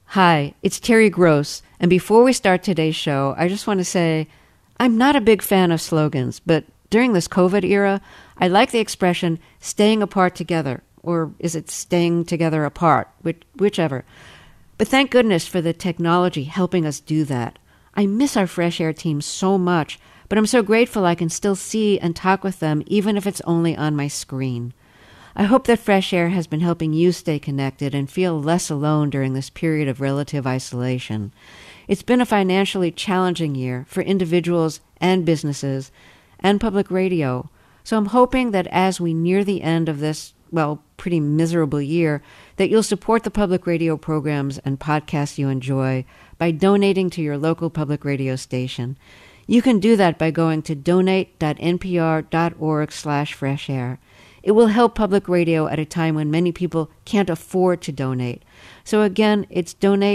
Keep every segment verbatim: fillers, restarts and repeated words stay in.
Hi, it's Terry Gross, and before we start today's show, I just want to say I'm not a big fan of slogans, but during this COVID era, I like the expression staying apart together, or is it staying together apart, which, whichever. But thank goodness for the technology helping us do that. I miss our Fresh Air team so much, but I'm so grateful I can still see and talk with them, even if it's only on my screen. I hope that Fresh Air has been helping you stay connected and feel less alone during this period of relative isolation. It's been a financially challenging year for individuals and businesses and public radio, so I'm hoping that as we near the end of this, well, pretty miserable year, that you'll support the public radio programs and podcasts you enjoy by donating to your local public radio station. You can do that by going to donate.npr.org slash fresh air. It will help public radio at a time when many people can't afford to donate. So again, it's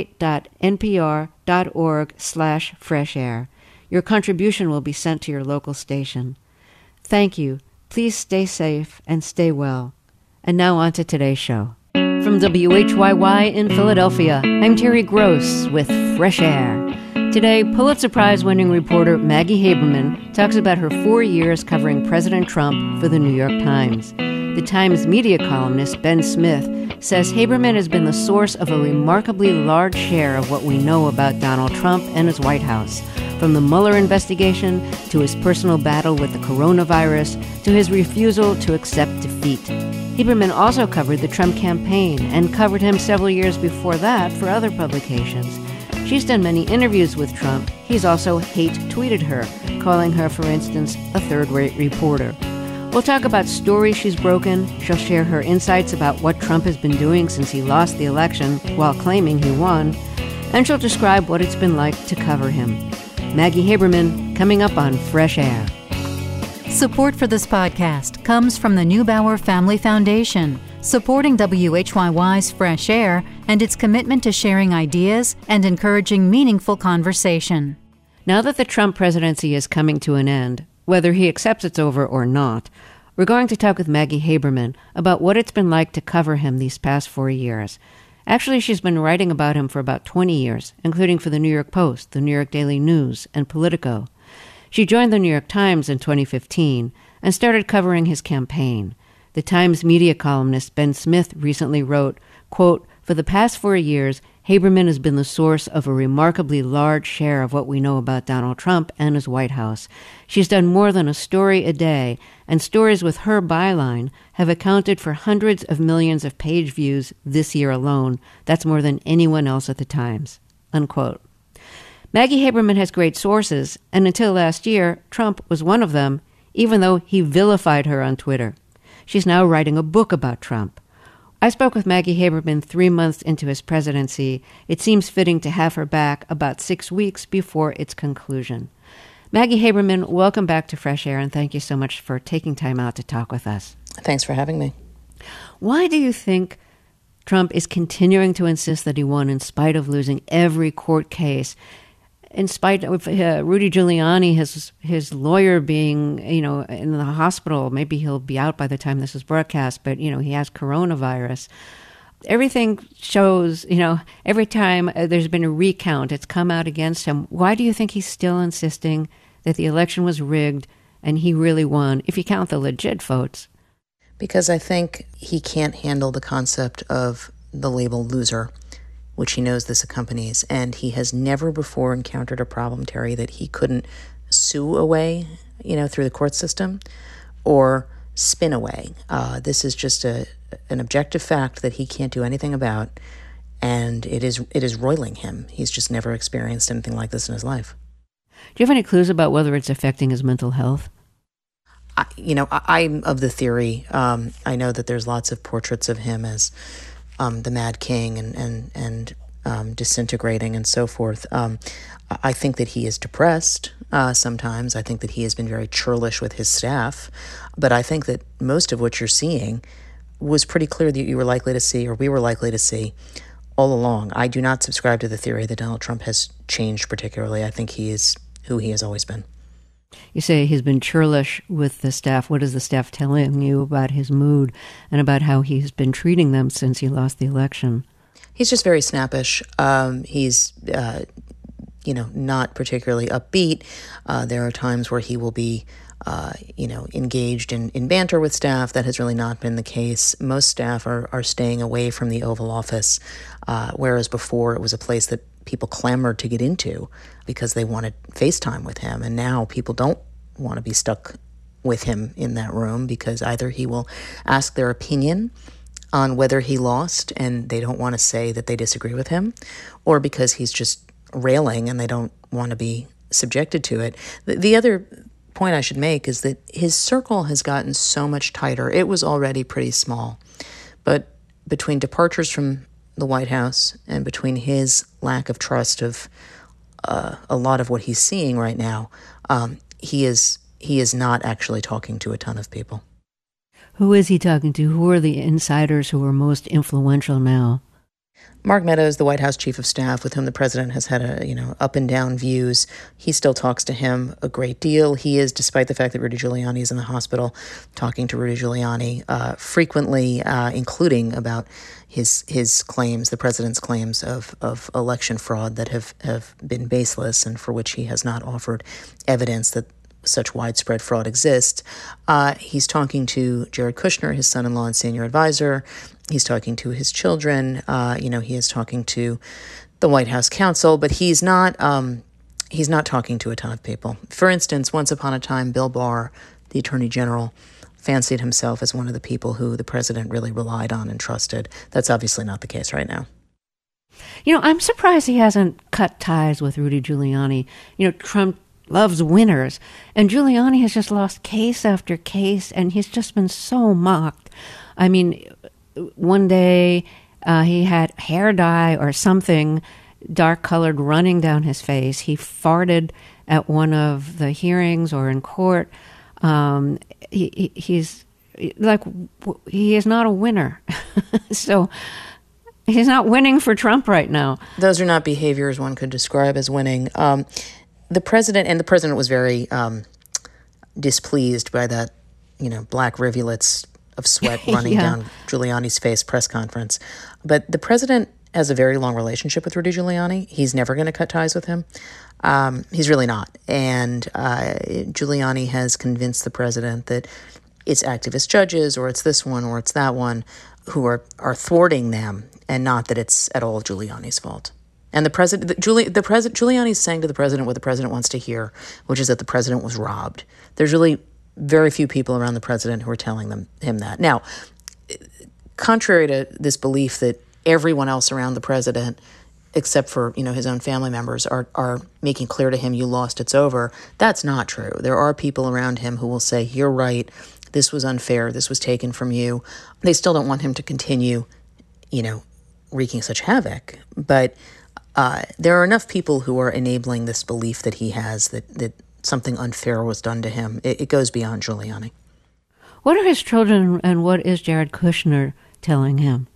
donate.npr.org slash fresh air. Your contribution will be sent to your local station. Thank you. Please stay safe and stay well. And now on to today's show. From W H Y Y in Philadelphia, I'm Terry Gross with Fresh Air. Today, Pulitzer Prize-winning reporter Maggie Haberman talks about her four years covering President Trump for the New York Times. The Times media columnist Ben Smith says Haberman has been the source of a remarkably large share of what we know about Donald Trump and his White House, from the Mueller investigation to his personal battle with the coronavirus to his refusal to accept defeat. Haberman also covered the Trump campaign and covered him several years before that for other publications. She's done many interviews with Trump. He's also hate-tweeted her, calling her, for instance, a third-rate reporter. We'll talk about stories she's broken. She'll share her insights about what Trump has been doing since he lost the election while claiming he won. And she'll describe what it's been like to cover him. Maggie Haberman, coming up on Fresh Air. Support for this podcast comes from the Neubauer Family Foundation, supporting W H Y Y's Fresh Air and its commitment to sharing ideas and encouraging meaningful conversation. Now that the Trump presidency is coming to an end, whether he accepts it's over or not, we're going to talk with Maggie Haberman about what it's been like to cover him these past four years. Actually, she's been writing about him for about twenty years, including for the New York Post, the New York Daily News, and Politico. She joined the New York Times in twenty fifteen and started covering his campaign. The Times media columnist Ben Smith recently wrote, quote, "For the past four years, Haberman has been the source of a remarkably large share of what we know about Donald Trump and his White House. She's done more than a story a day, and stories with her byline have accounted for hundreds of millions of page views this year alone. That's more than anyone else at the Times." Unquote. Maggie Haberman has great sources, and until last year, Trump was one of them, even though he vilified her on Twitter. She's now writing a book about Trump. I spoke with Maggie Haberman three months into his presidency. It seems fitting to have her back about six weeks before its conclusion. Maggie Haberman, welcome back to Fresh Air, and thank you so much for taking time out to talk with us. Thanks for having me. Why do you think Trump is continuing to insist that he won in spite of losing every court case? In spite of uh, Rudy Giuliani, his his lawyer being, you know, in the hospital, maybe he'll be out by the time this is broadcast, but, you know, he has coronavirus. Everything shows, you know, every time there's been a recount, it's come out against him. Why do you think he's still insisting that the election was rigged and he really won, if you count the legit votes? Because I think he can't handle the concept of the label loser, which he knows this accompanies. And he has never before encountered a problem, Terry, that he couldn't sue away, you know, through the court system or spin away. Uh, this is just a an objective fact that he can't do anything about, and it is it is roiling him. He's just never experienced anything like this in his life. Do you have any clues about whether it's affecting his mental health? I, you know, I, I'm of the theory. Um, I know that there's lots of portraits of him as Um, the Mad King and and and um, disintegrating and so forth. Um, I think that he is depressed uh, sometimes. I think that he has been very churlish with his staff. But I think that most of what you're seeing was pretty clear that you were likely to see, or we were likely to see, all along. I do not subscribe to the theory that Donald Trump has changed particularly. I think he is who he has always been. You say he's been churlish with the staff. What is the staff telling you about his mood and about how he's been treating them since he lost the election? He's just very snappish. Um, he's, uh, you know, not particularly upbeat. Uh, there are times where he will be, uh, you know, engaged in, in banter with staff. That has really not been the case. Most staff are, are staying away from the Oval Office, uh, whereas before it was a place that people clamored to get into because they wanted FaceTime with him. And now people don't want to be stuck with him in that room because either he will ask their opinion on whether he lost and they don't want to say that they disagree with him, or because he's just railing and they don't want to be subjected to it. The, the other point I should make is that his circle has gotten so much tighter. It was already pretty small, but between departures from the White House and between his lack of trust of uh, a lot of what he's seeing right now, um, he is he is not actually talking to a ton of people. Who is he talking to? Who are the insiders who are most influential now? Mark Meadows, the White House chief of staff, with whom the president has had a, you know, up and down views, he still talks to him a great deal. He is, despite the fact that Rudy Giuliani is in the hospital, talking to Rudy Giuliani uh, frequently, uh, including about his his claims, the president's claims of, of election fraud that have, have been baseless and for which he has not offered evidence that such widespread fraud exists. Uh, he's talking to Jared Kushner, his son-in-law and senior advisor. He's talking to his children. Uh, you know, he is talking to the White House counsel, but he's not. Um, he's not talking to a ton of people. For instance, once upon a time, Bill Barr, the Attorney General, fancied himself as one of the people who the president really relied on and trusted. That's obviously not the case right now. You know, I'm surprised he hasn't cut ties with Rudy Giuliani. You know, Trump loves winners, and Giuliani has just lost case after case, and he's just been so mocked. I mean, one day uh, he had hair dye or something dark-colored running down his face. He farted at one of the hearings or in court. Um, he, he, he's like, he is not a winner. So he's not winning for Trump right now. Those are not behaviors one could describe as winning. Um, the president, and the president was very um, displeased by that, you know, black rivulets of sweat running yeah. down Giuliani's face press conference. But the president has a very long relationship with Rudy Giuliani. He's never going to cut ties with him. Um, he's really not. And uh, Giuliani has convinced the president that it's activist judges or it's this one or it's that one who are, are thwarting them, and not that it's at all Giuliani's fault. And the president, the, Giuli, the president, Giuliani's saying to the president what the president wants to hear, which is that the president was robbed. There's really very few people around the president who are telling them him that. Now, contrary to this belief that everyone else around the president, except for, you know, his own family members, are are making clear to him, you lost, it's over, that's not true. There are people around him who will say, you're right, this was unfair, this was taken from you. They still don't want him to continue, you know, wreaking such havoc. But uh, there are enough people who are enabling this belief that he has that, that something unfair was done to him. It, it goes beyond Giuliani. What are his children and what is Jared Kushner telling him?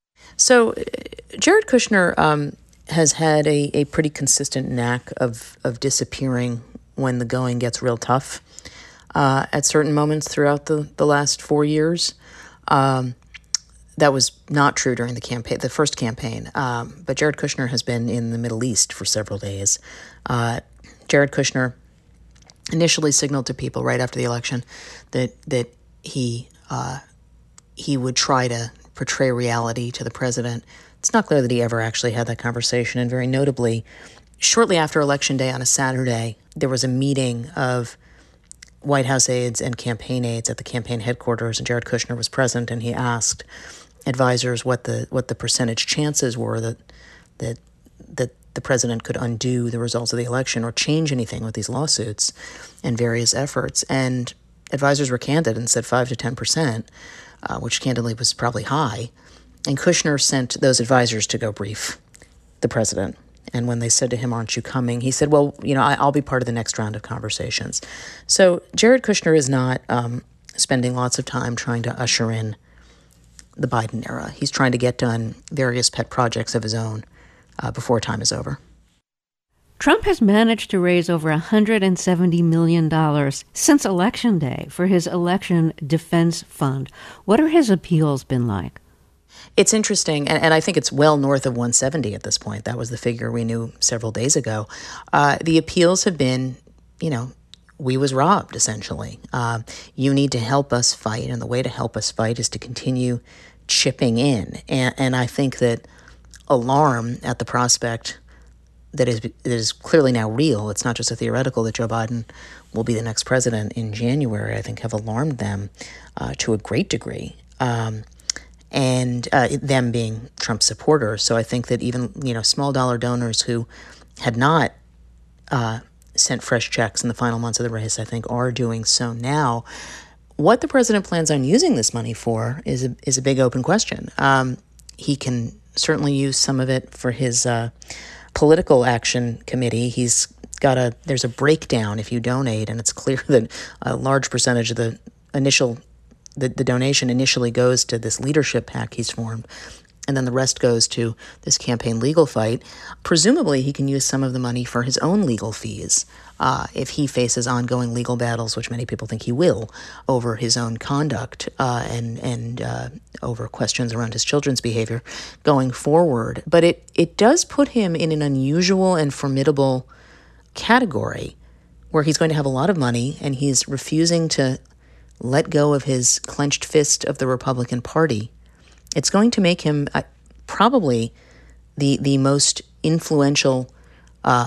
So Jared Kushner um, has had a, a pretty consistent knack of, of disappearing when the going gets real tough uh, at certain moments throughout the, the last four years. Um, that was not true during the campaign, the first campaign. Um, but Jared Kushner has been in the Middle East for several days. Uh, Jared Kushner initially signaled to people right after the election that that he uh, he would try to portray reality to the president. It's not clear that he ever actually had that conversation. And very notably, shortly after Election Day on a Saturday, there was a meeting of White House aides and campaign aides at the campaign headquarters, and Jared Kushner was present, and he asked advisors what the what the percentage chances were that that that the president could undo the results of the election or change anything with these lawsuits and various efforts. And advisors were candid and said five to ten percent, uh, which candidly was probably high. And Kushner sent those advisors to go brief the president. And when they said to him, aren't you coming? He said, well, you know, I, I'll be part of the next round of conversations. So Jared Kushner is not um, spending lots of time trying to usher in the Biden era. He's trying to get done various pet projects of his own uh, before time is over. Trump has managed to raise over one hundred seventy million dollars since Election Day for his election defense fund. What are his appeals been like? It's interesting, and, and I think it's well north of one seventy at this point. That was the figure we knew several days ago. Uh, the appeals have been, you know, we was robbed, essentially. Uh, you need to help us fight, and the way to help us fight is to continue chipping in. And, and I think that alarm at the prospect that is, that is clearly now real, it's not just a theoretical, that Joe Biden will be the next president in January, I think have alarmed them uh, to a great degree. Um, and uh, them being Trump supporters. So I think that even, you know, small dollar donors who had not uh, sent fresh checks in the final months of the race, I think are doing so now. What the president plans on using this money for is a, is a big open question. Um, he can certainly use some of it for his uh, political action committee. He's got a, there's a breakdown if you donate, and it's clear that a large percentage of the initial The, the donation initially goes to this leadership PAC he's formed, and then the rest goes to this campaign legal fight. Presumably, he can use some of the money for his own legal fees uh, if he faces ongoing legal battles, which many people think he will, over his own conduct uh, and and uh, over questions around his children's behavior going forward. But it, it does put him in an unusual and formidable category where he's going to have a lot of money, and he's refusing to let go of his clenched fist of the Republican Party. It's going to make him uh, probably the the most influential, uh,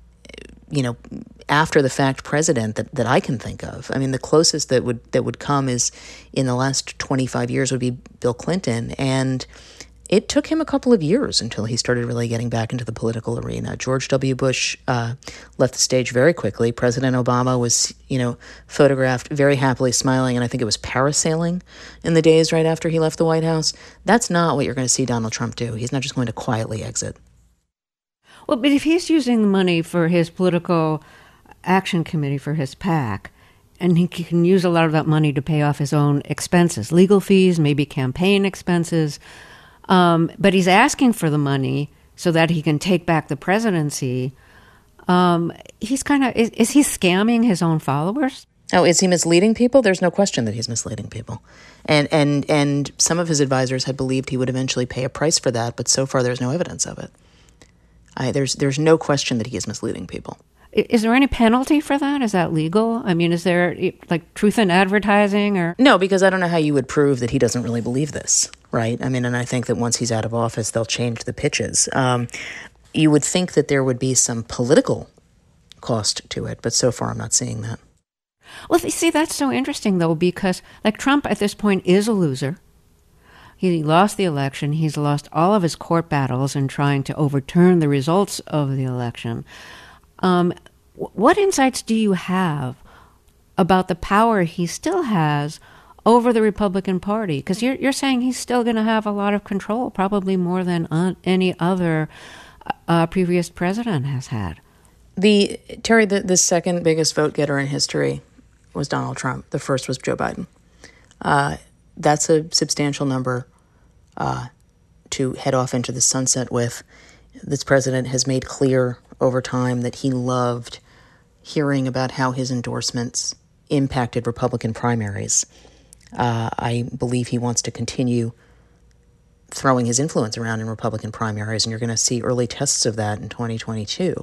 you know, after the fact president that, that I can think of. I mean, the closest that would that would come is in the last twenty-five years would be Bill Clinton, and it took him a couple of years until he started really getting back into the political arena. George W. Bush uh, left the stage very quickly. President Obama was, you know, photographed very happily smiling, and I think it was parasailing in the days right after he left the White House. That's not what you're going to see Donald Trump do. He's not just going to quietly exit. Well, but if he's using the money for his political action committee, for his PAC, and he can use a lot of that money to pay off his own expenses, legal fees, maybe campaign expenses, Um, but he's asking for the money so that he can take back the presidency. Um, he's kind of, is, is he scamming his own followers? Oh, is he misleading people? There's no question that he's misleading people. And and and some of his advisors had believed he would eventually pay a price for that, but so far there's no evidence of it. I, there's there's no question that he is misleading people. Is there any penalty for that? Is that legal? I mean, is there like truth in advertising or? No, because I don't know how you would prove that he doesn't really believe this, right? I mean, and I think that once he's out of office, they'll change the pitches. Um, you would think that there would be some political cost to it, but so far I'm not seeing that. Well, see, that's so interesting, though, because like Trump at this point is a loser. He lost the election. He's lost all of his court battles in trying to overturn the results of the election. Um, what insights do you have about the power he still has over the Republican Party? Because you're you're saying he's still going to have a lot of control, probably more than uh, any other uh, previous president has had. The Terry, the, the second biggest vote getter in history was Donald Trump. The first was Joe Biden. Uh, that's a substantial number uh, to head off into the sunset with. This president has made clear over time that he loved hearing about how his endorsements impacted Republican primaries. Uh, I believe he wants to continue throwing his influence around in Republican primaries, and you're going to see early tests of that in twenty twenty-two.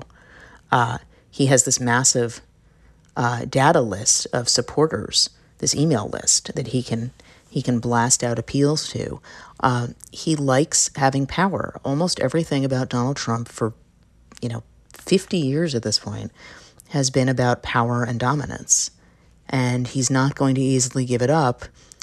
Uh, he has this massive uh, data list of supporters, this email list that he can he can blast out appeals to. Uh, he likes having power. Almost everything about Donald Trump for, you know, fifty years at this point has been about power and dominance. And he's not going to easily give it up.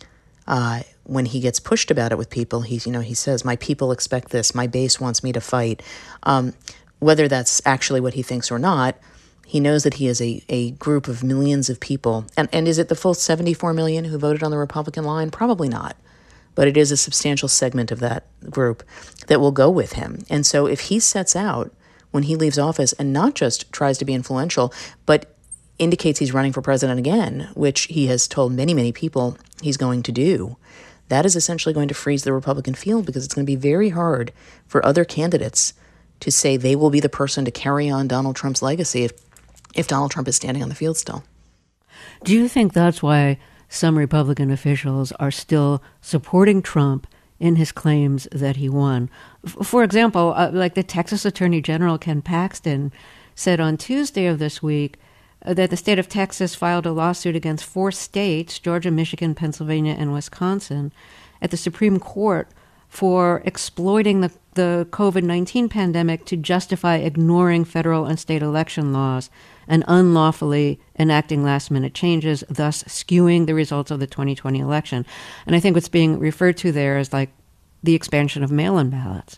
Uh, when he gets pushed about it with people, he's, you know, he says, my people expect this. My base wants me to fight. Um, whether that's actually what he thinks or not, he knows that he has a, a group of millions of people. And, and is it the full seventy-four million who voted on the Republican line? Probably not. But it is a substantial segment of that group that will go with him. And so if he sets out when he leaves office and not just tries to be influential, but indicates he's running for president again, which he has told many, many people he's going to do, that is essentially going to freeze the Republican field, because it's going to be very hard for other candidates to say they will be the person to carry on Donald Trump's legacy if, if Donald Trump is standing on the field still. Do you think that's why some Republican officials are still supporting Trump in his claims that he won. F- for example, uh, like the Texas Attorney General Ken Paxton said on Tuesday of this week uh, that the state of Texas filed a lawsuit against four states, Georgia, Michigan, Pennsylvania, and Wisconsin, at the Supreme Court for exploiting the, the COVID nineteen pandemic to justify ignoring federal and state election laws and unlawfully enacting last-minute changes, thus skewing the results of the twenty twenty election. And I think what's being referred to there is like the expansion of mail-in ballots.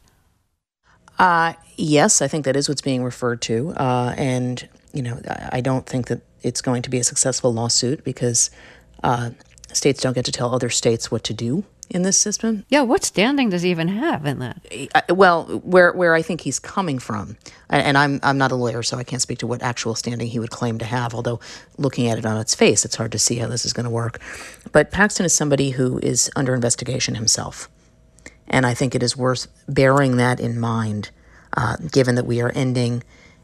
Uh, yes, I think that is what's being referred to. Uh, and, you know, I don't think that it's going to be a successful lawsuit because uh, states don't get to tell other states what to do in this system. Yeah, what standing does he even have in that? Uh, well, where where I think he's coming from, and I'm I'm not a lawyer, so I can't speak to what actual standing he would claim to have, although looking at it on its face, it's hard to see how this is going to work. But Paxton is somebody who is under investigation himself. And I think it is worth bearing that in mind, uh, given that we are ending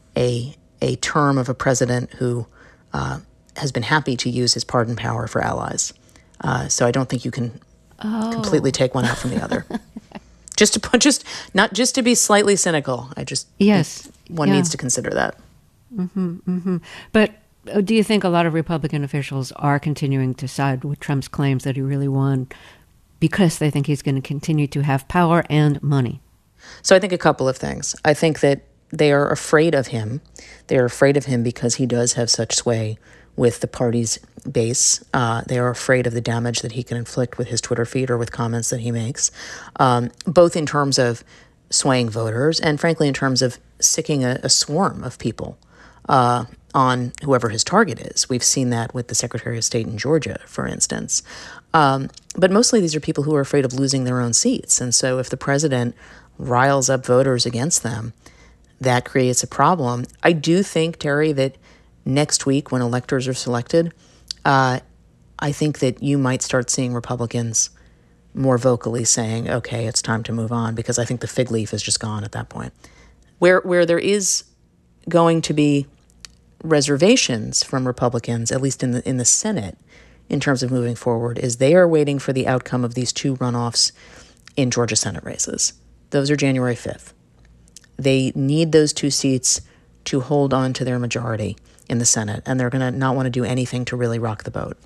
a a term of a president who uh, has been happy to use his pardon power for allies. Uh, so I don't think you can oh. completely take one out from the other. just to put, just not just to be slightly cynical. I just yes, one yeah. needs to consider that. Mm-hmm, mm-hmm. But uh, do you think a lot of Republican officials are continuing to side with Trump's claims that he really won because they think he's going to continue to have power and money? So I think a couple of things. I think that they are afraid of him. They are afraid of him because he does have such sway with the party's base. Uh, they are afraid of the damage that he can inflict with his Twitter feed or with comments that he makes, um, both in terms of swaying voters and, frankly, in terms of sicking a, a swarm of people uh, on whoever his target is. We've seen that with the Secretary of State in Georgia, for instance. Um, but mostly these are people who are afraid of losing their own seats. And so if the president riles up voters against them, that creates a problem. I do think, Terry, that next week when electors are selected, uh, I think that you might start seeing Republicans more vocally saying, okay, it's time to move on, because I think the fig leaf is just gone at that point. Where where there is going to be reservations from Republicans, at least in the in the Senate, in terms of moving forward, is they are waiting for the outcome of these two runoffs in Georgia Senate races. Those are January fifth. They need those two seats to hold on to their majority in the Senate, and they're going to not want to do anything to really rock the boat.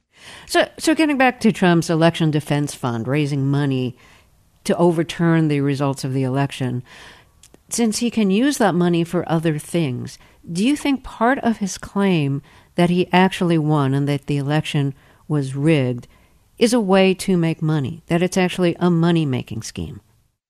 So, so getting back to Trump's election defense fund, raising money to overturn the results of the election, since he can use that money for other things, do you think part of his claim that he actually won and that the election was rigged is a way to make money, that it's actually a money-making scheme?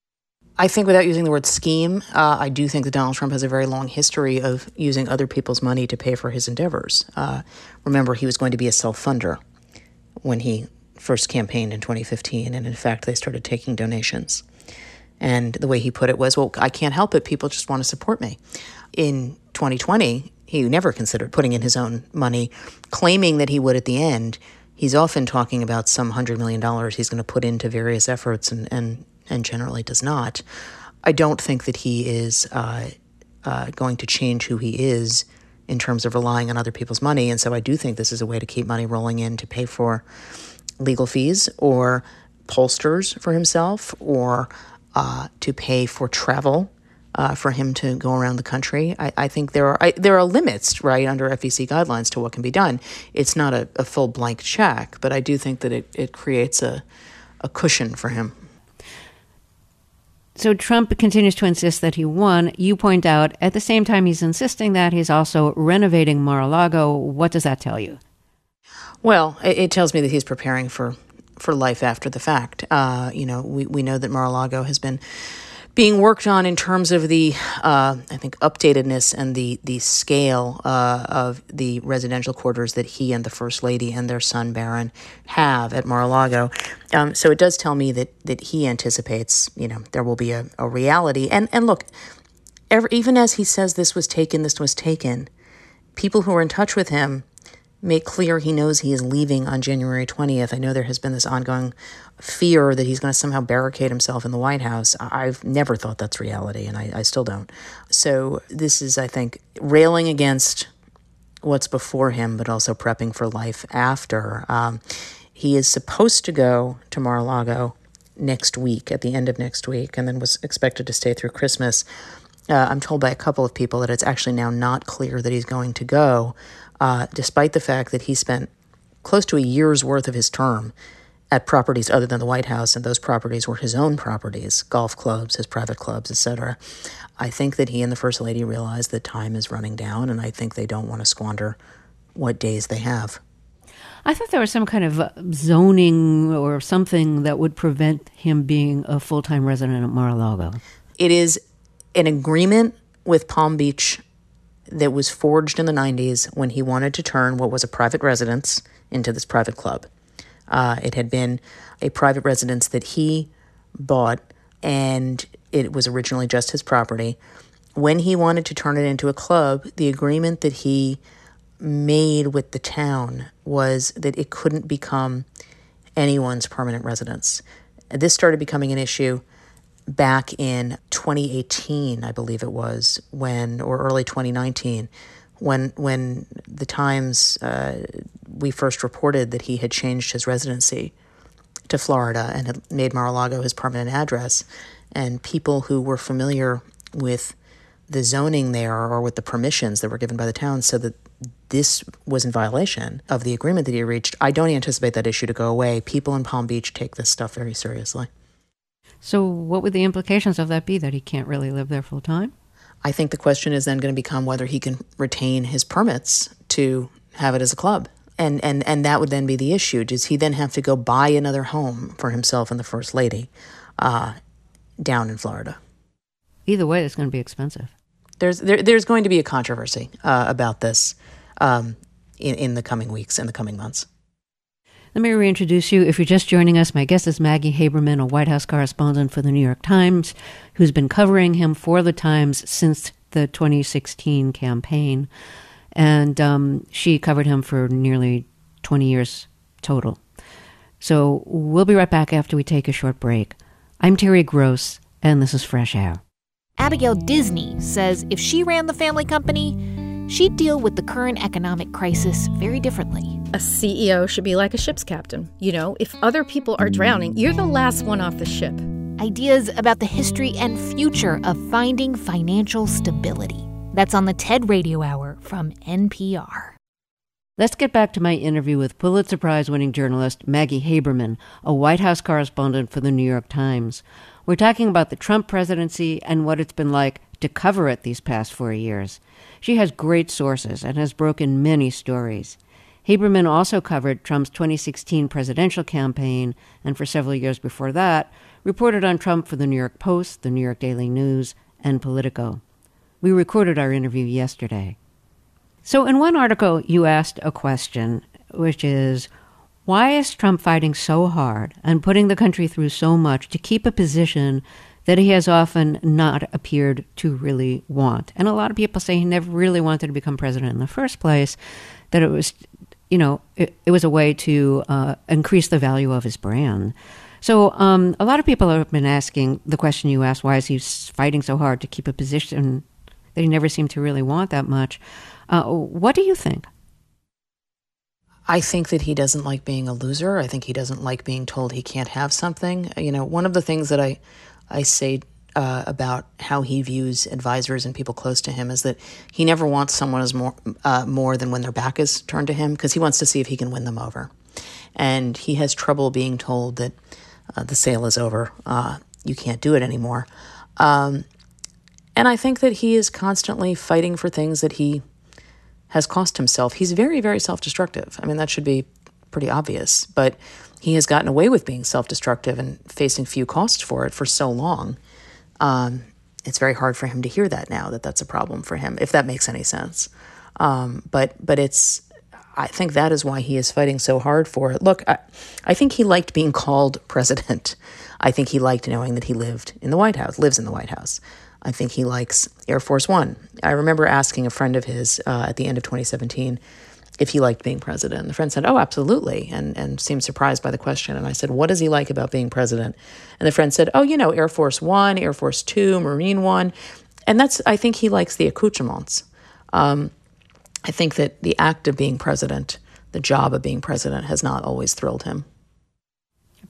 I think without using the word scheme, uh, I do think that Donald Trump has a very long history of using other people's money to pay for his endeavors. Uh, remember, he was going to be a self-funder when he first campaigned in twenty fifteen, and in fact, they started taking donations. And the way he put it was, well, I can't help it. People just want to support me. In twenty twenty, he never considered putting in his own money, claiming that he would at the end. He's often talking about some hundred million dollars he's going to put into various efforts and, and, and generally does not. I don't think that he is uh, uh, going to change who he is in terms of relying on other people's money. And so I do think this is a way to keep money rolling in to pay for legal fees or pollsters for himself, or uh, to pay for travel uh, for him to go around the country. I, I think there are I, there are limits, right, under F E C guidelines to what can be done. It's not a, a full blank check, but I do think that it, it creates a, a cushion for him. So Trump continues to insist that he won. You point out at the same time he's insisting that, he's also renovating Mar-a-Lago. What does that tell you? Well, it, it tells me that he's preparing for, for life after the fact. Uh, you know, we, we know that Mar-a-Lago has been being worked on in terms of the, uh, I think, updatedness and the the scale uh, of the residential quarters that he and the First Lady and their son Barron have at Mar-a-Lago. Um, so it does tell me that that he anticipates, you know, there will be a, a reality. And and look, ever, even as he says this was taken, this was taken, people who are in touch with him make clear he knows he is leaving on January twentieth. I know there has been this ongoing fear that he's going to somehow barricade himself in the White House. I've never thought that's reality, and I, I still don't. So this is, I think, railing against what's before him, but also prepping for life after. Um, he is supposed to go to Mar-a-Lago next week, at the end of next week, and then was expected to stay through Christmas. Uh, I'm told by a couple of people that it's actually now not clear that he's going to go, uh, despite the fact that he spent close to a year's worth of his term at properties other than the White House, and those properties were his own properties, golf clubs, his private clubs, et cetera. I think that he and the First Lady realize that time is running down, and I think they don't want to squander what days they have. I thought there was some kind of zoning or something that would prevent him being a full-time resident at Mar-a-Lago. It is an agreement with Palm Beach that was forged in the nineties when he wanted to turn what was a private residence into this private club. Uh, it had been a private residence that he bought, and it was originally just his property. When he wanted to turn it into a club, the agreement that he made with the town was that it couldn't become anyone's permanent residence. This started becoming an issue back in twenty eighteen, I believe it was, when, or early twenty nineteen, when when the Times, uh, we first reported that he had changed his residency to Florida and had made Mar-a-Lago his permanent address. And people who were familiar with the zoning there or with the permissions that were given by the town said that this was in violation of the agreement that he reached. I don't anticipate that issue to go away. People in Palm Beach take this stuff very seriously. So what would the implications of that be, that he can't really live there full time? I think the question is then going to become whether he can retain his permits to have it as a club. And, and, and that would then be the issue. Does he then have to go buy another home for himself and the First Lady uh, down in Florida? Either way, it's going to be expensive. There's there, there's going to be a controversy uh, about this um, in, in the coming weeks and the coming months. Let me reintroduce you. If you're just joining us, my guest is Maggie Haberman, a White House correspondent for the New York Times, who's been covering him for the Times since the twenty sixteen campaign. And um, she covered him for nearly twenty years total. So we'll be right back after we take a short break. I'm Terry Gross, and this is Fresh Air. Abigail Disney says if she ran the family company, she'd deal with the current economic crisis very differently. A C E O should be like a ship's captain. You know, if other people are drowning, you're the last one off the ship. Ideas about the history and future of finding financial stability. That's on the TED Radio Hour from N P R. Let's get back to my interview with Pulitzer Prize-winning journalist Maggie Haberman, a White House correspondent for the New York Times. We're talking about the Trump presidency and what it's been like to cover it these past four years. She has great sources and has broken many stories. Haberman also covered Trump's twenty sixteen presidential campaign, and for several years before that, reported on Trump for the New York Post, the New York Daily News, and Politico. We recorded our interview yesterday. So in one article, you asked a question, which is, why is Trump fighting so hard and putting the country through so much to keep a position that he has often not appeared to really want? And a lot of people say he never really wanted to become president in the first place, that it was, you know, it, it was a way to uh, increase the value of his brand. So um, a lot of people have been asking the question you asked, why is he fighting so hard to keep a position that he never seemed to really want that much? Uh, what do you think? I think that he doesn't like being a loser. I think he doesn't like being told he can't have something. You know, one of the things that I, I say uh, about how he views advisors and people close to him is that he never wants someone as more uh, more than when their back is turned to him, because he wants to see if he can win them over. And he has trouble being told that uh, the sale is over, uh, you can't do it anymore. Um, and I think that he is constantly fighting for things that he has cost himself. He's very, very self-destructive. I mean, that should be pretty obvious, but he has gotten away with being self-destructive and facing few costs for it for so long. Um, it's very hard for him to hear that now, that that's a problem for him, if that makes any sense. Um, but but it's, I think that is why he is fighting so hard for it. Look, I, I think he liked being called president. I think he liked knowing that he lived in the White House, lives in the White House. I think he likes Air Force One. I remember asking a friend of his uh, at the end of twenty seventeen if he liked being president. The friend said, oh, absolutely, and and seemed surprised by the question. And I said, what does he like about being president? And the friend said, oh, you know, Air Force One, Air Force Two, Marine One. And that's, I think he likes the accoutrements. Um, I think that the act of being president, the job of being president, has not always thrilled him.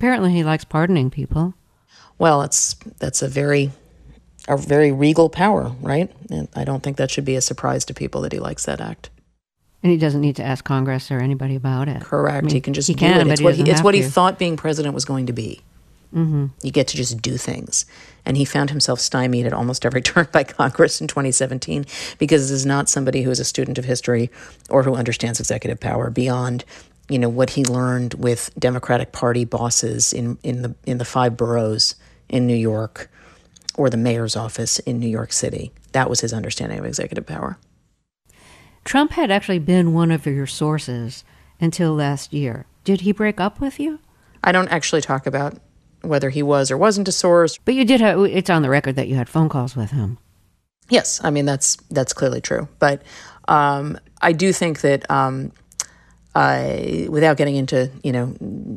Apparently he likes pardoning people. Well, it's that's a very a very regal power, right? And I don't think that should be a surprise to people that he likes that act. And he doesn't need to ask Congress or anybody about it. Correct. I mean, he can just he do can, it. but It's he what, he, doesn't it's have what he to. thought being president was going to be. Mm-hmm. You get to just do things. And he found himself stymied at almost every turn by Congress in twenty seventeen because this is not somebody who is a student of history or who understands executive power beyond, you know, what he learned with Democratic Party bosses in, in the in the five boroughs in New York or the mayor's office in New York City. That was his understanding of executive power. Trump had actually been one of your sources until last year. Did he break up with you? I don't actually talk about whether he was or wasn't a source. But you did have, it's on the record that you had phone calls with him. Yes, I mean, that's that's clearly true. But um, I do think that um, I, without getting into, you know,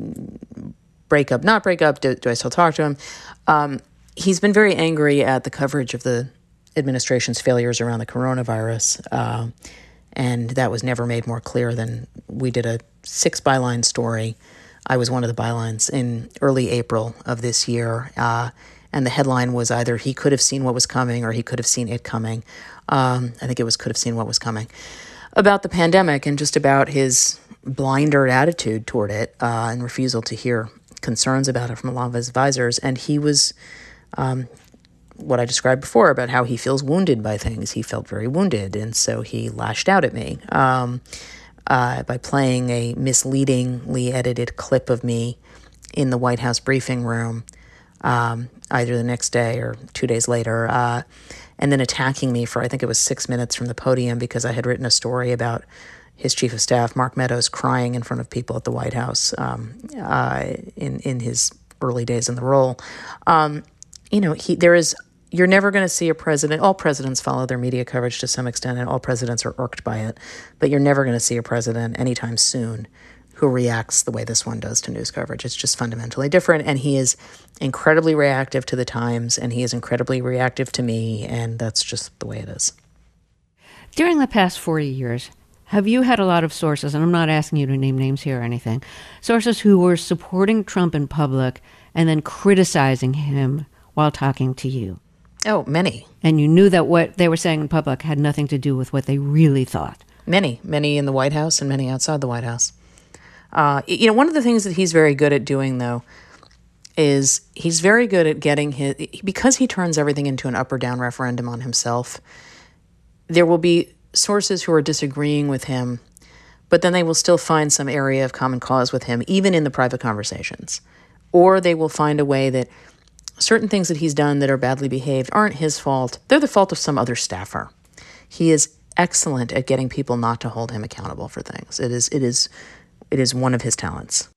break up, not break up, do, do I still talk to him? Um, he's been very angry at the coverage of the administration's failures around the coronavirus. Uh, and that was never made more clear than we did a six byline story. I was one of the bylines in early April of this year. Uh, and the headline was either he could have seen what was coming or he could have seen it coming. Um, I think it was could have seen what was coming. About the pandemic and just about his blinder attitude toward it uh, and refusal to hear concerns about it from a lot of his advisors. And he was, um, what I described before about how he feels wounded by things. He felt very wounded, and so he lashed out at me um, uh, by playing a misleadingly edited clip of me in the White House briefing room, um, either the next day or two days later, uh, and then attacking me for, I think it was six minutes from the podium because I had written a story about his chief of staff, Mark Meadows, crying in front of people at the White House um, uh, in, in his early days in the role. Um, you know, he there is... You're never going to see a president. All presidents follow their media coverage to some extent, and all presidents are irked by it. But you're never going to see a president anytime soon who reacts the way this one does to news coverage. It's just fundamentally different. And he is incredibly reactive to the Times, and he is incredibly reactive to me, and that's just the way it is. During the past forty years, have you had a lot of sources, and I'm not asking you to name names here or anything, sources who were supporting Trump in public and then criticizing him while talking to you? Oh, many. And you knew that what they were saying in public had nothing to do with what they really thought. Many, many in the White House and many outside the White House. Uh, you know, one of the things that he's very good at doing, though, is he's very good at getting his, because he turns everything into an up or down referendum on himself, there will be sources who are disagreeing with him, but then they will still find some area of common cause with him, even in the private conversations. Or they will find a way that certain things that he's done that are badly behaved aren't his fault. They're the fault of some other staffer. He is excellent at getting people not to hold him accountable for things. It is, it is, it is one of his talents.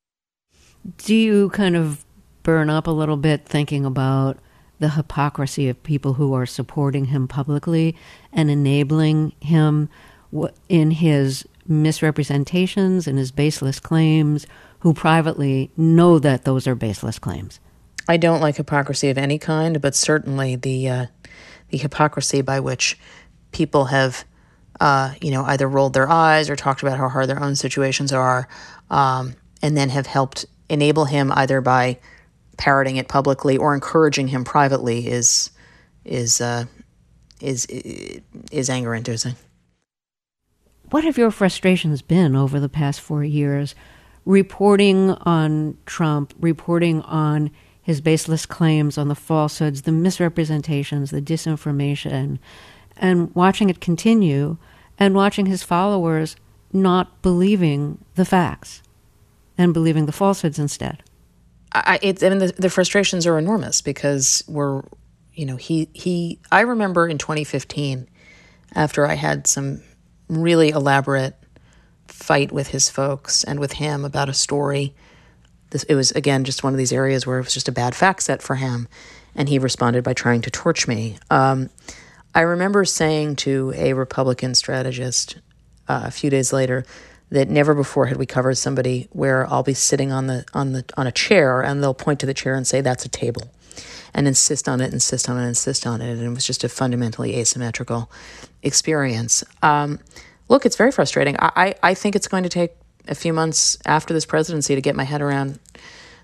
Do you kind of burn up a little bit thinking about the hypocrisy of people who are supporting him publicly and enabling him in his misrepresentations and his baseless claims, who privately know that those are baseless claims? I don't like hypocrisy of any kind, but certainly the uh, the hypocrisy by which people have, uh, you know, either rolled their eyes or talked about how hard their own situations are, um, and then have helped enable him either by parroting it publicly or encouraging him privately is is uh, is is anger inducing. What have your frustrations been over the past four years, reporting on Trump, reporting on his baseless claims, on the falsehoods, the misrepresentations, the disinformation, and watching it continue, and watching his followers not believing the facts and believing the falsehoods instead? I, it's, I mean, the, the frustrations are enormous because we're, you know, he, he, I remember in twenty fifteen, after I had some really elaborate fight with his folks and with him about a story. This, it was, again, just one of these areas where it was just a bad fact set for him, and he responded by trying to torch me. Um, I remember saying to a Republican strategist uh, a few days later that never before had we covered somebody where I'll be sitting on the on the on a chair and they'll point to the chair and say, that's a table, and insist on it, insist on it, insist on it. And it was just a fundamentally asymmetrical experience. Um, look, it's very frustrating. I, I, I think it's going to take a few months after this presidency to get my head around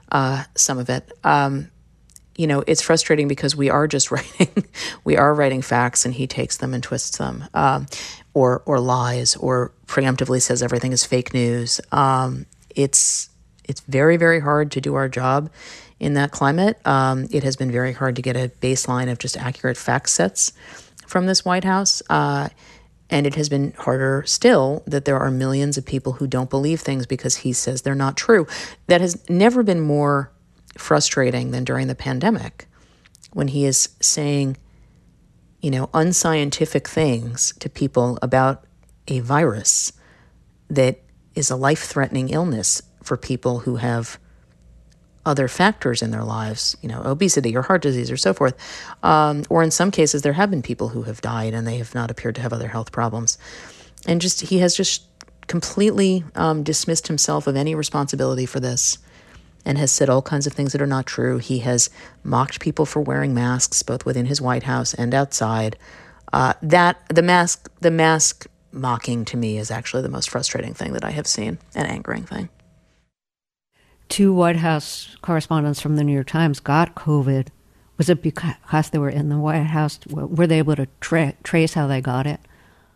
uh, some of it. Um, you know, it's frustrating because we are just writing, we are writing facts, and he takes them and twists them, um, or or lies, or preemptively says everything is fake news. Um, it's it's very, very hard to do our job in that climate. Um, it has been very hard to get a baseline of just accurate fact sets from this White House. Uh, and it has been harder still that there are millions of people who don't believe things because he says they're not true. That has never been more frustrating than during the pandemic, when he is saying, you know, unscientific things to people about a virus that is a life-threatening illness for people who have other factors in their lives, you know, obesity or heart disease or so forth. Um, or in some cases, there have been people who have died and they have not appeared to have other health problems. And just, he has just completely um, dismissed himself of any responsibility for this, and has said all kinds of things that are not true. He has mocked people for wearing masks, both within his White House and outside. Uh, that the mask, the mask mocking to me is actually the most frustrating thing that I have seen, an angering thing. Two White House correspondents from the New York Times got COVID. Was it because they were in the White House? Were they able to tra- trace how they got it?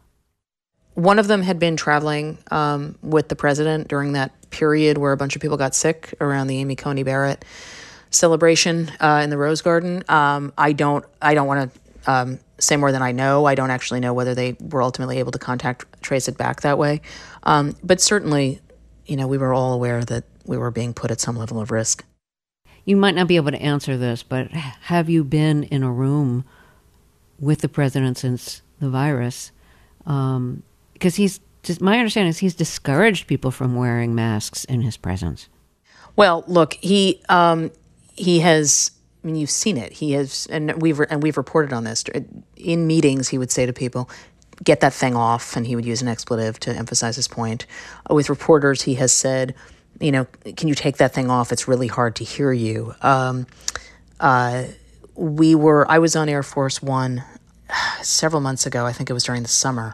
One of them had been traveling um, with the president during that period where a bunch of people got sick around the Amy Coney Barrett celebration uh, in the Rose Garden. Um, I don't, I don't want to um, say more than I know. I don't actually know whether they were ultimately able to contact trace it back that way. Um, but certainly, you know, we were all aware that we were being put at some level of risk. You might not be able to answer this, but have you been in a room with the president since the virus? Um, because he's, just, my understanding is he's discouraged people from wearing masks in his presence. Well, look, he um, he has. I mean, you've seen it. He has, and we've and we've reported on this in meetings. He would say to people, "Get that thing off," and he would use an expletive to emphasize his point. With reporters, he has said, you know, "Can you take that thing off? It's really hard to hear you." Um, uh, we were. I was on Air Force One several months ago. I think it was during the summer,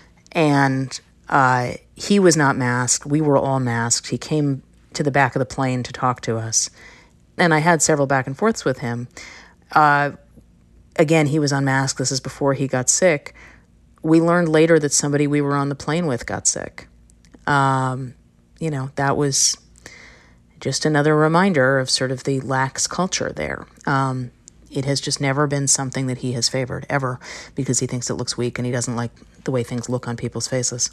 and uh, he was not masked. We were all masked. He came to the back of the plane to talk to us, and I had several back and forths with him. Uh, again, he was unmasked. This is before he got sick. We learned later that somebody we were on the plane with got sick. Um, you know, that was just another reminder of sort of the lax culture there. Um, it has just never been something that he has favored, ever, because he thinks it looks weak and he doesn't like the way things look on people's faces.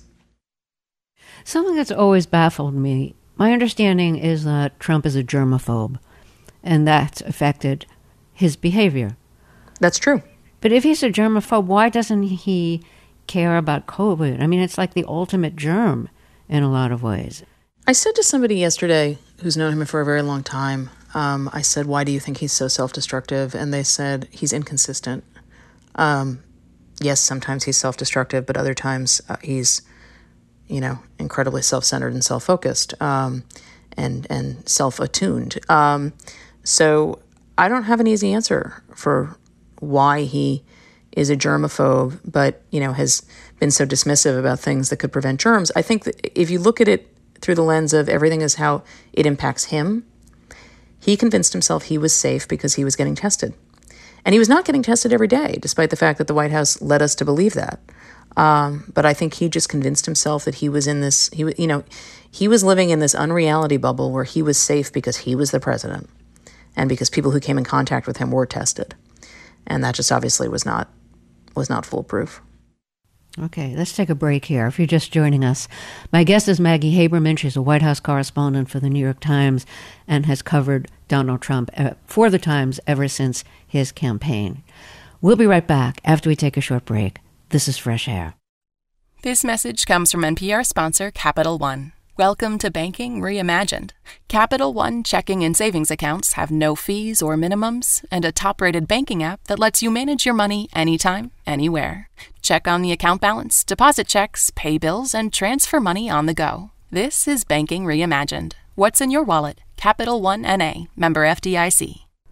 Something that's always baffled me, my understanding is that Trump is a germaphobe, and that's affected his behavior. That's true. But if he's a germaphobe, why doesn't he care about COVID? I mean, it's like the ultimate germ in a lot of ways. I said to somebody yesterday who's known him for a very long time, um, I said, why do you think he's so self-destructive? And they said, he's inconsistent. Um, yes, sometimes he's self-destructive, but other times uh, he's, you know, incredibly self-centered and self-focused um, and, and self-attuned. Um, so I don't have an easy answer for why he is a germaphobe, but, you know, has been so dismissive about things that could prevent germs. I think that if you look at it through the lens of everything is how it impacts him, he convinced himself he was safe because he was getting tested. And he was not getting tested every day, despite the fact that the White House led us to believe that. Um, but I think he just convinced himself that he was in this, he, you know, he was living in this unreality bubble where he was safe because he was the president and because people who came in contact with him were tested. And that just obviously was not was not foolproof. Okay, let's take a break here. If you're just joining us, my guest is Maggie Haberman. She's a White House correspondent for the New York Times and has covered Donald Trump for the Times ever since his campaign. We'll be right back after we take a short break. This is Fresh Air. This message comes from N P R sponsor Capital One. Welcome to Banking Reimagined. Capital One checking and savings accounts have no fees or minimums and a top-rated banking app that lets you manage your money anytime, anywhere. Check on the account balance, deposit checks, pay bills, and transfer money on the go. This is Banking Reimagined. What's in your wallet? Capital One N A, member F D I C.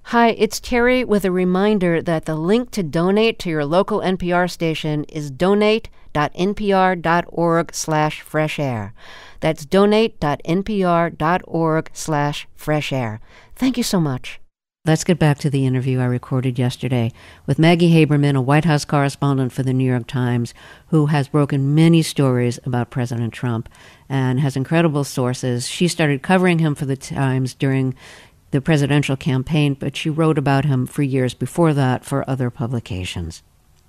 Hi, it's Terry with a reminder that the link to donate to your local N P R station is donate.npr.org slash fresh air. That's donate.npr.org slash fresh air. Thank you so much. Let's get back to the interview I recorded yesterday with Maggie Haberman, a White House correspondent for the New York Times, who has broken many stories about President Trump and has incredible sources. She started covering him for the Times during the presidential campaign, but she wrote about him for years before that for other publications.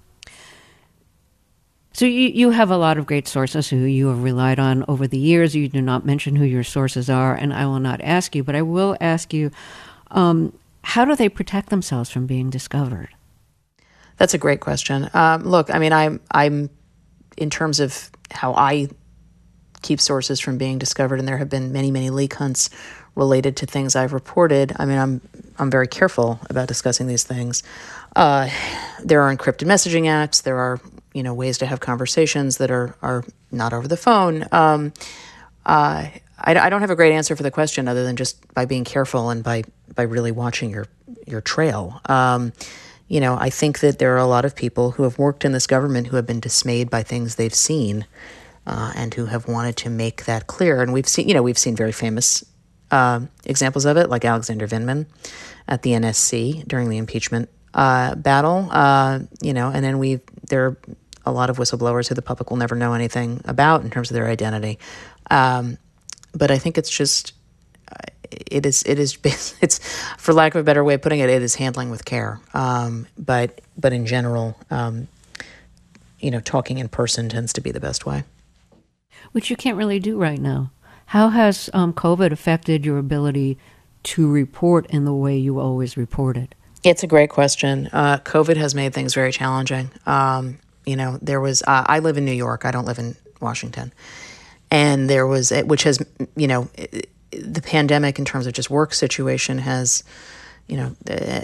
So you, you have a lot of great sources who you have relied on over the years. You do not mention who your sources are, and I will not ask you, but I will ask you, um, how do they protect themselves from being discovered? That's a great question. Um, look, I mean, I'm, I'm, in terms of how I keep sources from being discovered, and there have been many, many leak hunts related to things I've reported. I mean, I'm I'm very careful about discussing these things. Uh, there are encrypted messaging apps. There are, you know, ways to have conversations that are are not over the phone. Um, uh, I, I don't have a great answer for the question other than just by being careful and by by really watching your your trail. Um, you know, I think that there are a lot of people who have worked in this government who have been dismayed by things they've seen, uh, and who have wanted to make that clear. And we've seen, you know, we've seen very famous Uh, examples of it, like Alexander Vindman at the N S C during the impeachment uh, battle, uh, you know, and then we there are a lot of whistleblowers who the public will never know anything about in terms of their identity. Um, but I think it's just, uh, it is, it is, it's, for lack of a better way of putting it, it is handling with care. Um, but, but in general, um, you know, talking in person tends to be the best way. Which you can't really do right now. How has um, COVID affected your ability to report in the way you always reported? It's a great question. Uh, COVID has made things very challenging. Um, you know, there was, uh, I live in New York. I don't live in Washington. And there was, which has, you know, the pandemic in terms of just work situation has, you know,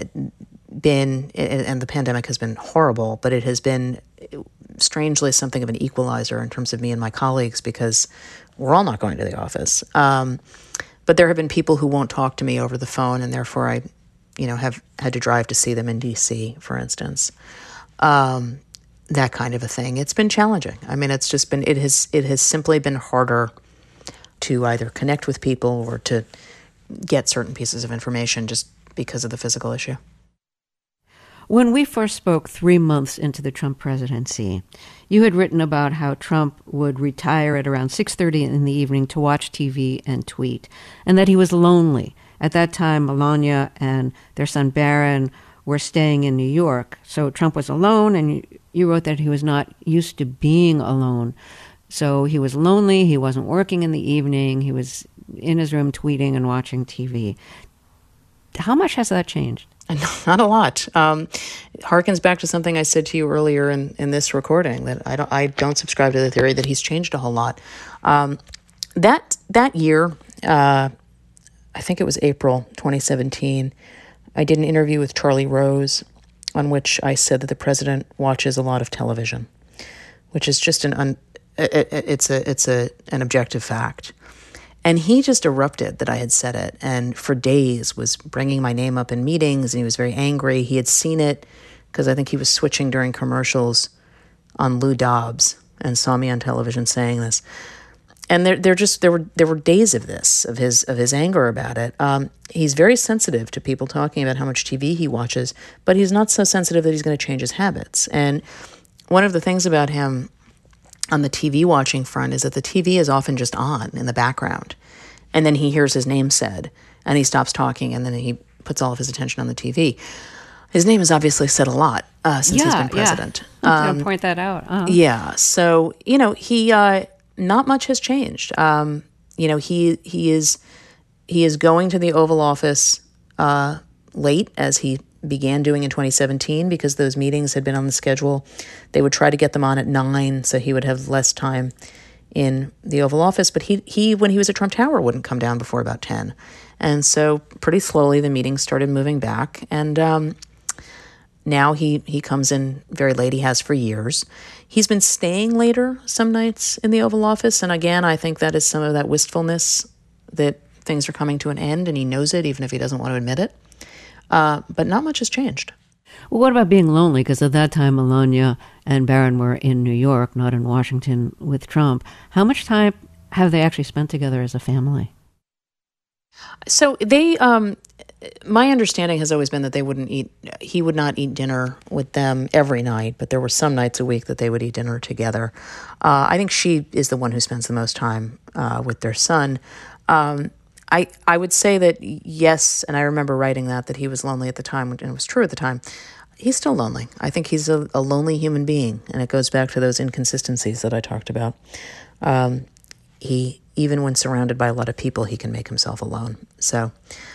been, and the pandemic has been horrible, but it has been strangely something of an equalizer in terms of me and my colleagues, because we're all not going to the office. Um, but there have been people who won't talk to me over the phone, and therefore I, you know, have had to drive to see them in D C, for instance. Um, that kind of a thing. It's been challenging. I mean, it's just been, it has, it has simply been harder to either connect with people or to get certain pieces of information just because of the physical issue. When we first spoke three months into the Trump presidency, you had written about how Trump would retire at around six thirty in the evening to watch T V and tweet, and that he was lonely. At that time, Melania and their son Barron were staying in New York. So Trump was alone, and you, you wrote that he was not used to being alone. So he was lonely, he wasn't working in the evening, he was in his room tweeting and watching T V. How much has that changed? Not a lot. Um, it harkens back to something I said to you earlier in, in this recording, that I don't I don't subscribe to the theory that he's changed a whole lot. Um, that that year, uh, I think it was April twenty seventeen, I did an interview with Charlie Rose on which I said that the president watches a lot of television, which is just an un, it, it, it's a it's a an objective fact. And he just erupted that I had said it, and for days was bringing my name up in meetings, and he was very angry. He had seen it because I think he was switching during commercials on Lou Dobbs and saw me on television saying this. And there, there just there were there were days of this, of his of his anger about it. Um, he's very sensitive to people talking about how much T V he watches, but he's not so sensitive that he's going to change his habits. And one of the things about him on the T V watching front is that the T V is often just on in the background. And then he hears his name said, and he stops talking, and then he puts all of his attention on the T V. His name is obviously said a lot uh, since yeah, he's been president. Yeah. I'm um, going to point that out. Uh-huh. Yeah. So, you know, he, uh, not much has changed. Um, you know, he he is he is going to the Oval Office uh, late, as he began doing in twenty seventeen, because those meetings had been on the schedule. They would try to get them on at nine, so he would have less time in the Oval Office. But he, he when he was at Trump Tower, wouldn't come down before about ten. And so pretty slowly the meetings started moving back. And um, now he, he comes in very late. He has for years. He's been staying later some nights in the Oval Office. And again, I think that is some of that wistfulness, that things are coming to an end, and he knows it, even if he doesn't want to admit it. Uh, but not much has changed. Well, what about being lonely? Because at that time, Melania and Barron were in New York, not in Washington with Trump. How much time have they actually spent together as a family? So they, um, my understanding has always been that they wouldn't eat, he would not eat dinner with them every night, but there were some nights a week that they would eat dinner together. Uh, I think she is the one who spends the most time uh, with their son. Um, I I would say that yes, and I remember writing that, that he was lonely at the time, and it was true at the time. He's still lonely. I think he's a, a lonely human being, and it goes back to those inconsistencies that I talked about. Um, he, even when surrounded by a lot of people, he can make himself alone. So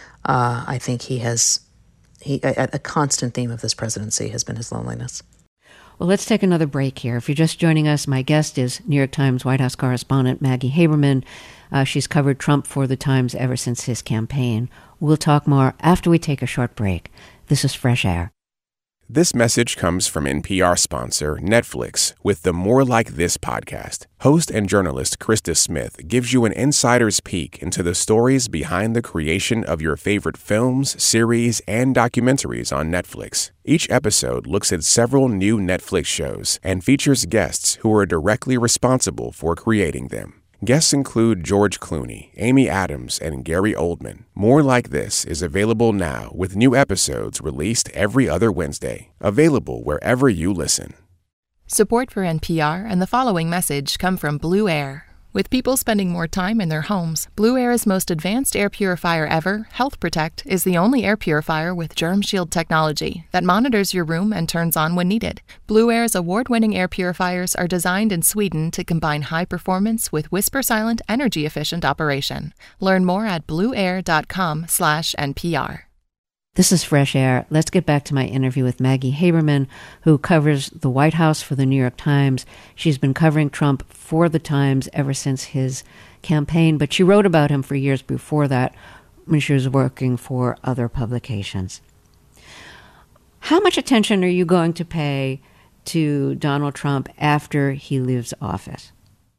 uh, I think he has, he a, a constant theme of this presidency has been his loneliness. Well, let's take another break here. If you're just joining us, my guest is New York Times White House correspondent Maggie Haberman. Uh, she's covered Trump for the Times ever since his campaign. We'll talk more after we take a short break. This is Fresh Air. This message comes from N P R sponsor Netflix with the More Like This podcast. Host and journalist Krista Smith gives you an insider's peek into the stories behind the creation of your favorite films, series, and documentaries on Netflix. Each episode looks at several new Netflix shows and features guests who are directly responsible for creating them. Guests include George Clooney, Amy Adams, and Gary Oldman. More Like This is available now with new episodes released every other Wednesday. Available wherever you listen. Support for N P R and the following message come from Blue Air. With people spending more time in their homes, Blue Air's most advanced air purifier ever, Health Protect, is the only air purifier with Germ Shield technology that monitors your room and turns on when needed. Blue Air's award-winning air purifiers are designed in Sweden to combine high performance with whisper-silent, energy-efficient operation. Learn more at blueair.com slash NPR. This is Fresh Air. Let's get back to my interview with Maggie Haberman, who covers the White House for the New York Times. She's been covering Trump for the Times ever since his campaign, but she wrote about him for years before that when she was working for other publications. How much attention are you going to pay to Donald Trump after he leaves office?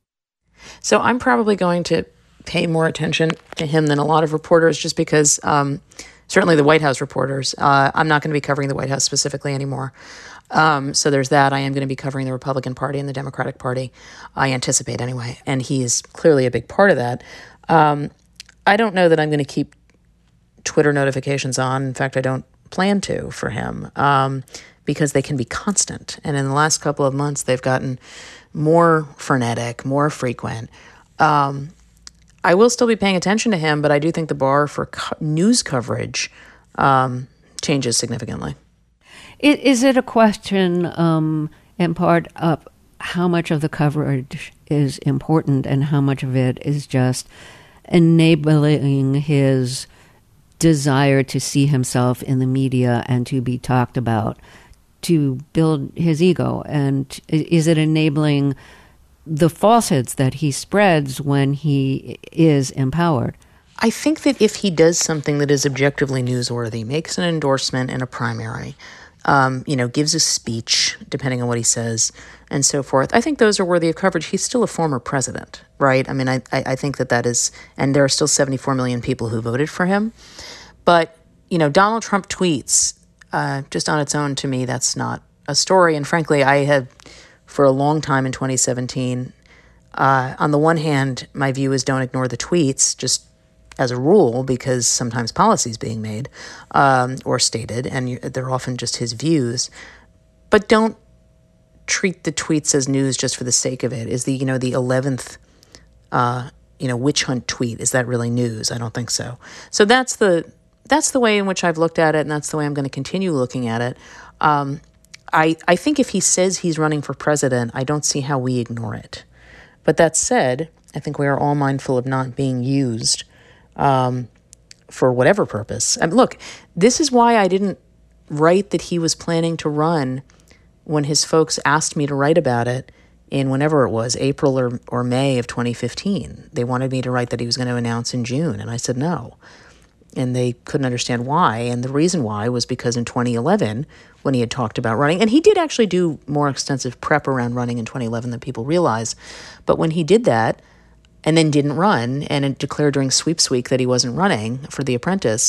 So I'm probably going to pay more attention to him than a lot of reporters, just because um, certainly the White House reporters, uh, I'm not going to be covering the White House specifically anymore. Um, so there's that. I am going to be covering the Republican Party and the Democratic Party, I anticipate anyway, and he is clearly a big part of that. Um, I don't know that I'm going to keep Twitter notifications on. In fact, I don't plan to for him um, because they can be constant. And in the last couple of months, they've gotten more frenetic, more frequent. Um, I will still be paying attention to him, but I do think the bar for co- news coverage um, changes significantly. It, is it a question, um, in part, of how much of the coverage is important and how much of it is just enabling his desire to see himself in the media and to be talked about, to build his ego? And is it enabling the falsehoods that he spreads when he is empowered? I think that if he does something that is objectively newsworthy, makes an endorsement in a primary, um, you know, gives a speech, depending on what he says, and so forth, I think those are worthy of coverage. He's still a former president, right? I mean, I, I, I think that that is, and there are still seventy-four million people who voted for him. But, you know, Donald Trump tweets, uh, just on its own, to me, that's not a story. And frankly, I have, for a long time in twenty seventeen, uh, on the one hand, my view is don't ignore the tweets, just as a rule, because sometimes policy is being made um, or stated, and you, they're often just his views. But don't treat the tweets as news just for the sake of it. Is the, you know, the eleventh, uh, you know, witch hunt tweet, is that really news? I don't think so. So that's the that's the way in which I've looked at it, and that's the way I'm going to continue looking at it. Um, I, I think if he says he's running for president, I don't see how we ignore it. But that said, I think we are all mindful of not being used um, for whatever purpose. I mean, look, this is why I didn't write that he was planning to run when his folks asked me to write about it in whenever it was, April or, or May of twenty fifteen. They wanted me to write that he was going to announce in June, and I said no. And they couldn't understand why. And the reason why was because in twenty eleven, when he had talked about running, and he did actually do more extensive prep around running in twenty eleven than people realize. But when he did that and then didn't run and declared during sweeps week that he wasn't running for The Apprentice,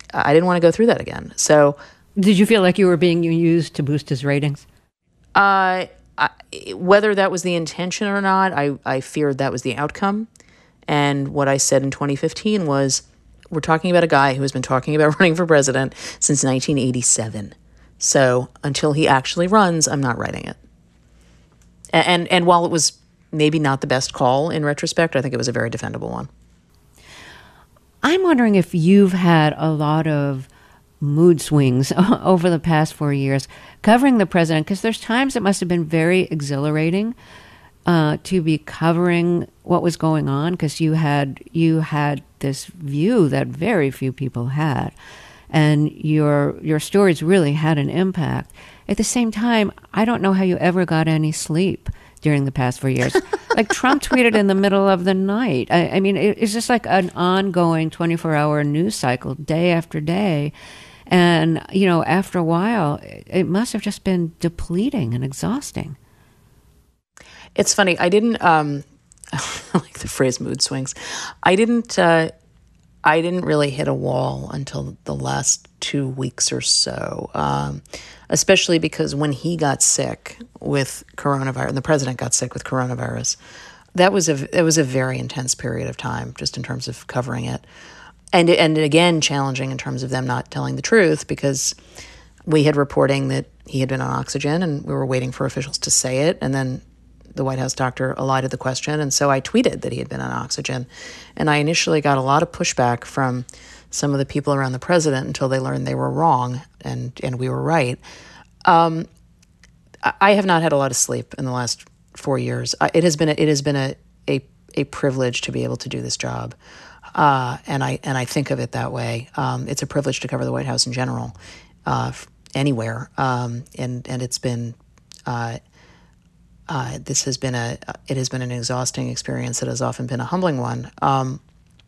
I didn't want to go through that again. So, did you feel like you were being used to boost his ratings? Uh, I, whether that was the intention or not, I, I feared that was the outcome. And what I said in twenty fifteen was, we're talking about a guy who has been talking about running for president since nineteen eighty-seven. So until he actually runs, I'm not writing it. And, and and while it was maybe not the best call in retrospect, I think it was a very defendable one. I'm wondering if you've had a lot of mood swings over the past four years covering the president, because there's times it must have been very exhilarating uh, to be covering what was going on, because you had you had this view that very few people had, and your your stories really had an impact. At the same time, I don't know how you ever got any sleep during the past four years. Like, Trump tweeted in the middle of the night. I, I mean, it, it's just like an ongoing twenty-four hour news cycle, day after day. And, you know, after a while, it must have just been depleting and exhausting. It's funny. I didn't, um, I like the phrase mood swings. I didn't, uh, I didn't really hit a wall until the last two weeks or so, um, especially because when he got sick with coronavirus, and the president got sick with coronavirus, that was a it was a very intense period of time, just in terms of covering it, and and again challenging in terms of them not telling the truth, because we had reporting that he had been on oxygen, and we were waiting for officials to say it, and then the White House doctor elided the question, and so I tweeted that he had been on oxygen. And I initially got a lot of pushback from some of the people around the president until they learned they were wrong and, and we were right. Um, I have not had a lot of sleep in the last four years. I, it has been a, it has been a, a a privilege to be able to do this job, uh, and I and I think of it that way. Um, it's a privilege to cover the White House in general, uh, anywhere, um, and and it's been. Uh, Uh, this has been a, it has been an exhausting experience that has often been a humbling one. Um,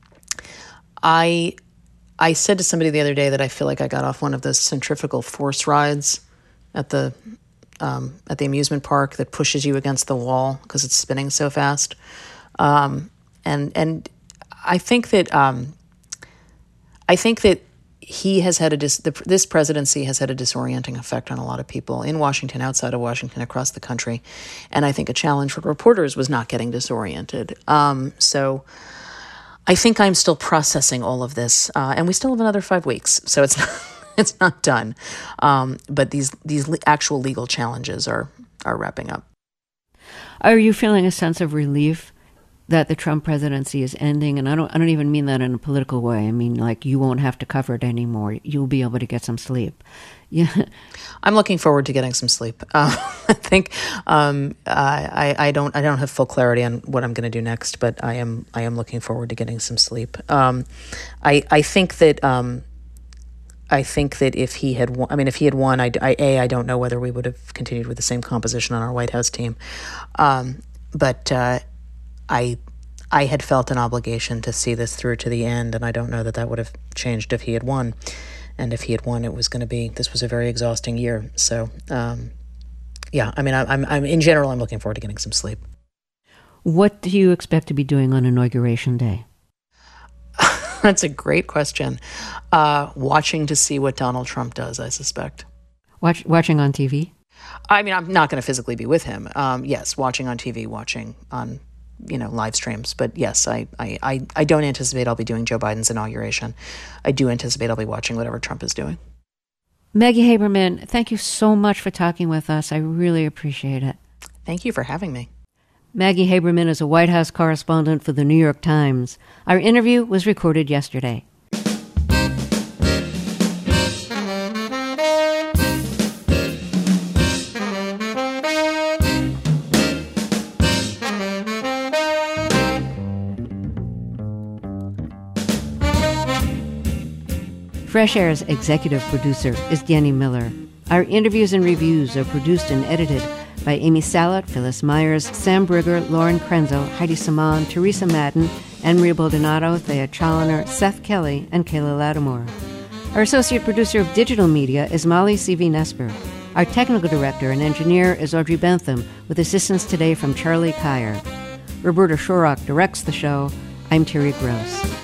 I, I said to somebody the other day that I feel like I got off one of those centrifugal force rides at the, um, at the amusement park that pushes you against the wall because it's spinning so fast. Um, and, and I think that, um, I think that he has had a dis- the, this presidency has had a disorienting effect on a lot of people in Washington, outside of Washington, across the country. And I think a challenge for reporters was not getting disoriented. Um, so I think I'm still processing all of this. Uh, and we still have another five weeks. So it's not, it's not done. Um, but these these le- actual legal challenges are are wrapping up. Are you feeling a sense of relief that the Trump presidency is ending? And I don't I don't even mean that in a political way. I mean, like, you won't have to cover it anymore. You'll be able to get some sleep. Yeah. I'm looking forward to getting some sleep. Uh, I think um, I, I don't I don't have full clarity on what I'm going to do next, but I am I am looking forward to getting some sleep. Um, I I think that um, I think that if he had won, I mean, if he had won, I, I a I don't know whether we would have continued with the same composition on our White House team, um, but. Uh, I I had felt an obligation to see this through to the end, and I don't know that that would have changed if he had won. And if he had won, it was going to be, this was a very exhausting year. So, um, yeah, I mean, I, I'm, I'm in general, I'm looking forward to getting some sleep. What do you expect to be doing on Inauguration Day? That's a great question. Uh, watching to see what Donald Trump does, I suspect. Watch, watching on T V? I mean, I'm not going to physically be with him. Um, yes, watching on T V, watching on you know, live streams. But yes, I, I, I, I don't anticipate I'll be doing Joe Biden's inauguration. I do anticipate I'll be watching whatever Trump is doing. Maggie Haberman, thank you so much for talking with us. I really appreciate it. Thank you for having me. Maggie Haberman is a White House correspondent for the New York Times. Our interview was recorded yesterday. Fresh Air's executive producer is Danny Miller. Our interviews and reviews are produced and edited by Amy Salat, Phyllis Myers, Sam Brigger, Lauren Krenzo, Heidi Saman, Teresa Madden, Enri Baldonado, Thea Challoner, Seth Kelly, and Kayla Lattimore. Our associate producer of digital media is Molly C V Nesper. Our technical director and engineer is Audrey Bentham, with assistance today from Charlie Kyer. Roberta Shorrock directs the show. I'm Terry Gross.